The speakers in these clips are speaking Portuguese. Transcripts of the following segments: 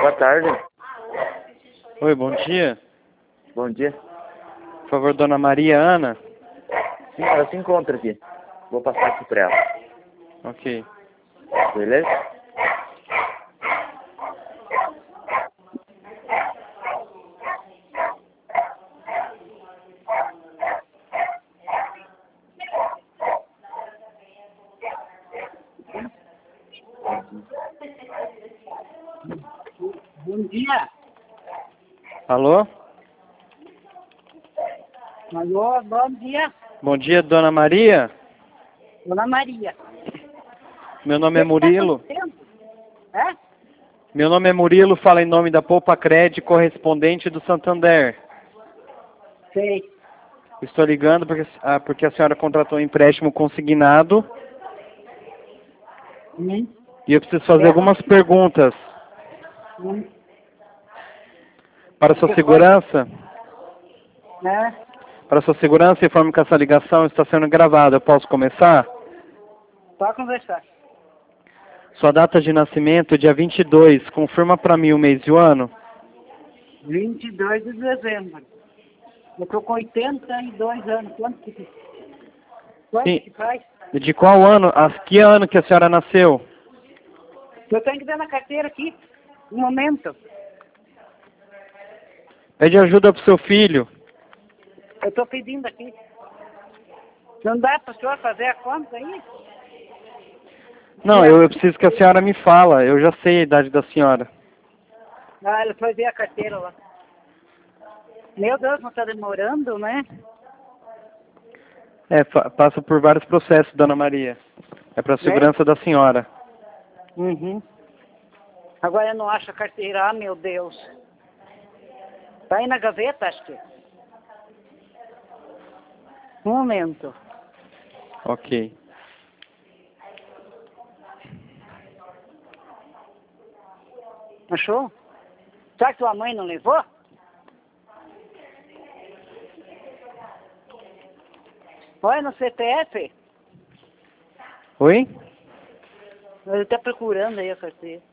Boa tarde. Oi, bom dia. Bom dia. Por favor, dona Maria Ana. Sim, ela se encontra aqui. Vou passar aqui pra ela. Ok. Beleza? Bom dia. Alô? Alô, bom dia. Bom dia, dona Maria. Dona Maria. Meu nome é O que tá Murilo. acontecendo? É? Meu nome é Murilo, fala em nome da Poupa Cred, correspondente do Santander. Sei. Estou ligando porque a senhora contratou um empréstimo consignado e eu preciso fazer algumas perguntas. Para sua segurança, Né? para sua segurança, informo que essa ligação está sendo gravada. Eu posso começar? Pode conversar. Sua data de nascimento, dia 22. Confirma para mim o mês e o ano. 22 de dezembro. Eu tô com 82 anos. Quanto que faz? De qual ano? Que ano que a senhora nasceu? Eu tenho que ver na carteira aqui. Um momento. Pede ajuda pro seu filho. Eu tô pedindo aqui. Não dá para o senhor fazer a conta aí? Não, eu preciso que a senhora me fala. Eu já sei a idade da senhora. Ah, ele foi ver a carteira lá. Meu Deus, não tá demorando, né? Passa por vários processos, dona Maria. É para a segurança da senhora. Uhum. Agora eu não acho a carteira. Ah, meu Deus. Tá aí na gaveta, acho que. Um momento. Ok. Achou? Será que tua mãe não levou? Olha no CPF. Oi? Ele tá procurando aí a carteira.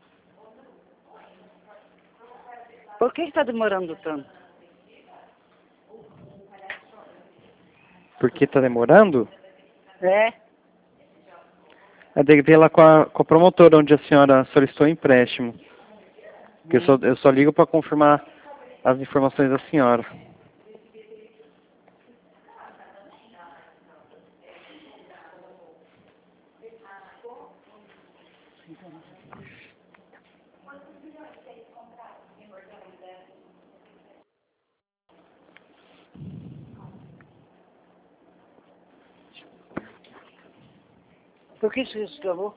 Por que está demorando tanto? Por que está demorando? É. Deve ver lá com a promotora onde a senhora solicitou o empréstimo. Porque eu só ligo para confirmar as informações da senhora. Por que você escravou?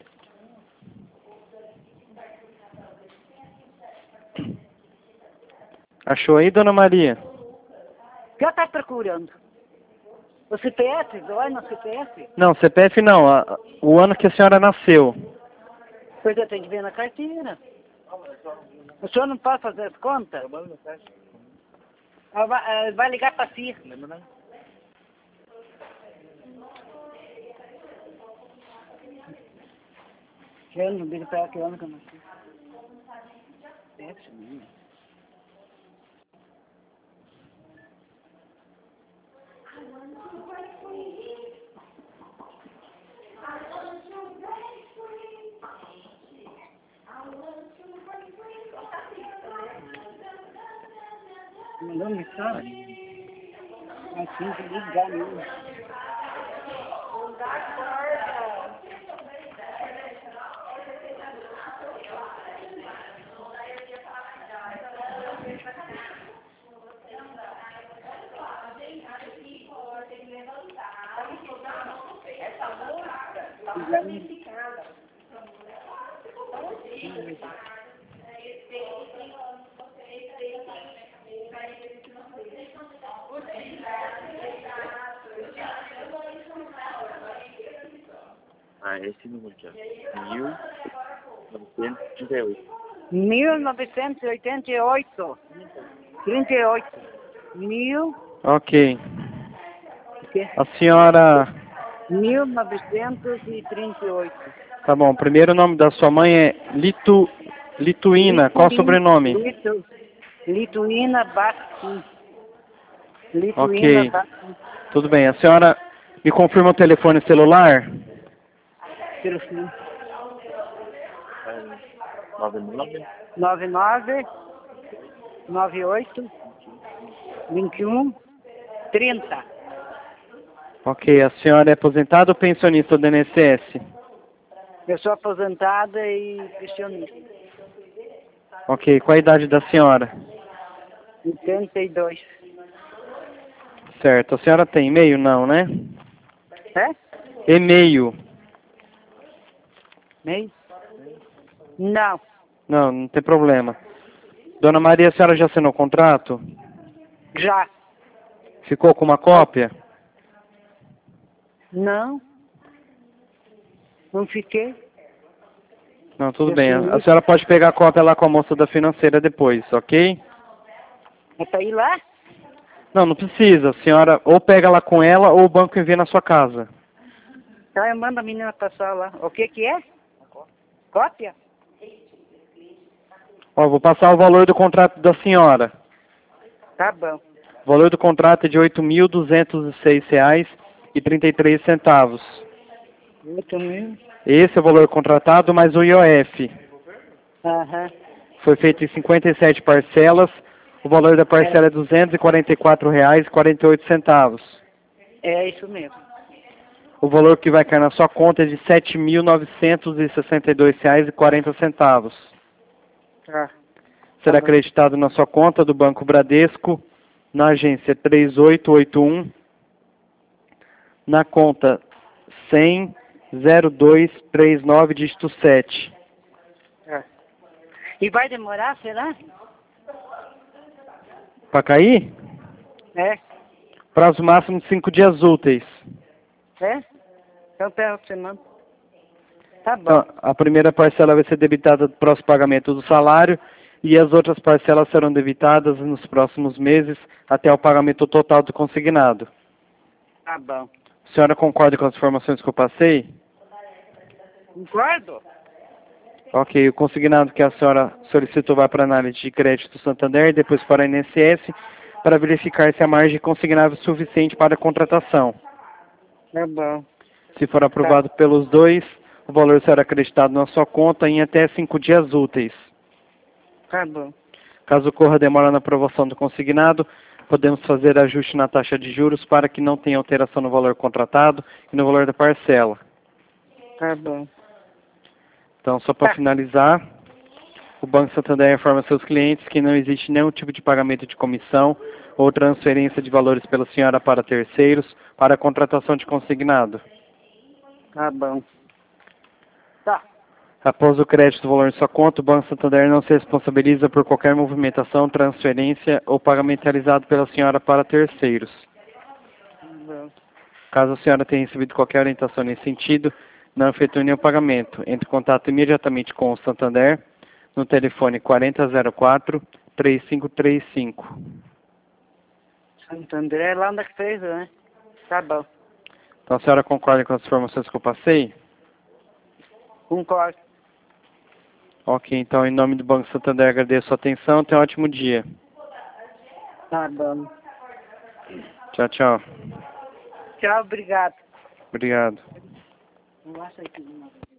Achou aí, dona Maria? O que ela está procurando? O CPF? Olha no CPF? Não, CPF não. O ano que a senhora nasceu. Pois eu tenho que ver na carteira. O senhor não pode fazer as contas? Vai ligar para si. Eu não digo para ela que ano que eu nasci. Mandou mensagem? Assim, de ligar mesmo. Esse número aqui, ó. 1938. 1988. 38. Ok. A senhora... 1938. Tá bom, o primeiro nome da sua mãe é Lituína, qual o sobrenome? Lituína Bastin. Ok. Bastin. Tudo bem. A senhora me confirma o telefone celular? Telefone. 99. 98 21 30. Ok. A senhora é aposentada ou pensionista do INSS? Eu sou aposentada e pensionista. Ok. Qual a idade da senhora? 82. Certo. A senhora tem e-mail? Não, né? É? E-mail. Meio? Não. Não, não tem problema. Dona Maria, a senhora já assinou o contrato? Já. Ficou com uma cópia? Não. Não fiquei. Não, tudo Eu bem. assinei. A senhora pode pegar a cópia lá com a moça da financeira depois, ok? É pra ir lá? Não, não precisa. A senhora ou pega lá com ela ou o banco envia na sua casa. Então eu mando a menina passar lá. O que que é? Cópia? Ó, vou passar o valor do contrato da senhora. Tá bom. O valor do contrato é de R$ 8.206,33. 8.000. Esse é o valor contratado mais o IOF. Aham. Foi feito em 57 parcelas. O valor da parcela é R$ 244,48. É isso mesmo. O valor que vai cair na sua conta é de R$ 7.962,40. Tá. Será bom. acreditado na sua conta do Banco Bradesco, na agência 3881, na conta 1000239, dígito 7. Tá. E vai demorar, será? Para cair? É. Prazo máximo de 5 dias úteis. É? Então pega você manda. Tá bom. Então, a primeira parcela vai ser debitada do próximo pagamento do salário e as outras parcelas serão debitadas nos próximos meses até o pagamento total do consignado. Tá bom. A senhora concorda com as informações que eu passei? Concordo? Ok, o consignado que a senhora solicitou vai para a análise de crédito do Santander e depois para a INSS para verificar se a margem consignável é suficiente para a contratação. Tá bom. Se for aprovado pelos dois, o valor será acreditado na sua conta em até 5 dias úteis. Tá bom. Caso ocorra demora na aprovação do consignado, podemos fazer ajuste na taxa de juros para que não tenha alteração no valor contratado e no valor da parcela. Tá bom. Então, só para finalizar, o Banco Santander informa seus clientes que não existe nenhum tipo de pagamento de comissão ou transferência de valores pela senhora para terceiros para a contratação de consignado. Tá bom. Tá. Após o crédito do valor em sua conta, o Banco Santander não se responsabiliza por qualquer movimentação, transferência ou pagamento realizado pela senhora para terceiros. Bom. Caso a senhora tenha recebido qualquer orientação nesse sentido, não efetue nenhum pagamento. Entre em contato imediatamente com o Santander no telefone 4004-3535. Santander é lá onde que fez, né? Tá bom. Então a senhora concorda com as informações que eu passei? Concordo. Ok, então em nome do Banco Santander agradeço a sua atenção. Tenha um ótimo dia. Tá bom. Tchau, tchau. Tchau, obrigado. Obrigado. Não acha que não.